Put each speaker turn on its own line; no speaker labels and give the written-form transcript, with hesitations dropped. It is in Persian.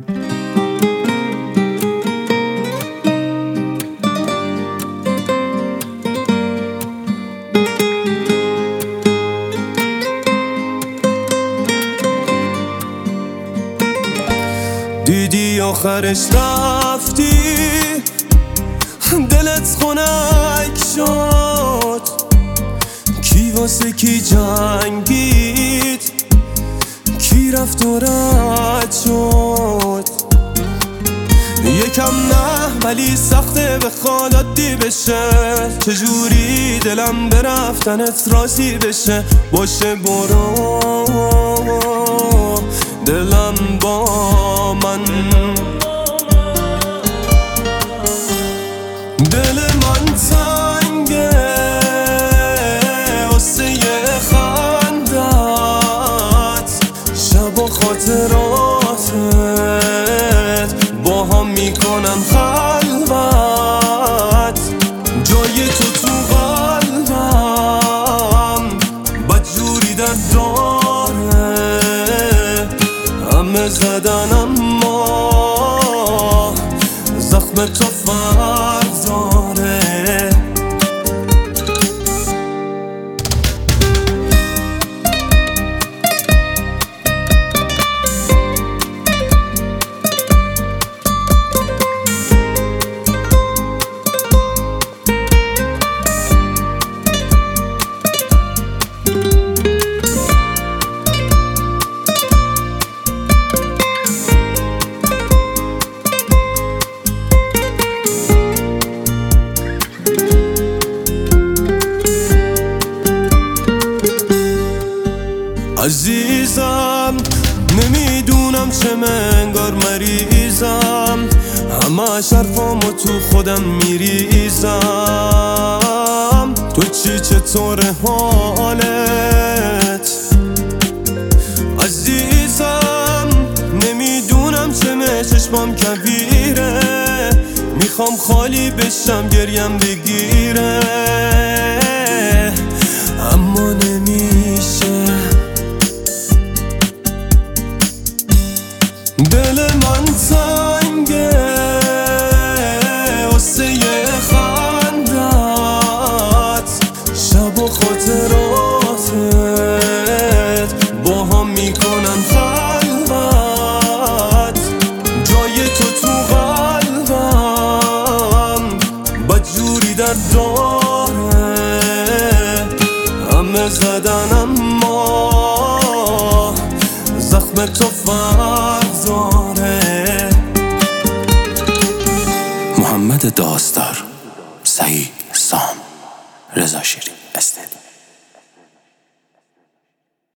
دیدی آخرش رفتی، دلت خنک شد. کی واسه کی جنگید، کی رفت و رد شد. یکم نه ولی سخته بخواد عادی بشه. چجوری دلم به رفتنت راضی بشه. باشه برو دلم با من. دل من تنگه واسه خندت، شب و خاطراتت با هم میکنن خلوت. جای تو قلبم بدجوری در داره. همه زدن اما زخم تو فرق داره. عزیزم نمیدونم چه منگار مریضم، همه حرفامو تو خودم میریزم. تو چی چطور حالت عزیزم؟ نمیدونم چه چشمام کبیره. میخوام خالی بشم گریم بگیره اما نمیشه. دل من تنگه واسه خندت، شب و خاطراتت با هم میکنن خلوت. جای تو قلبم بدجوری در داره. همه زدن اما زخم تو فرق داره.
محمد داستار، سعید سام، رضا شیری استد.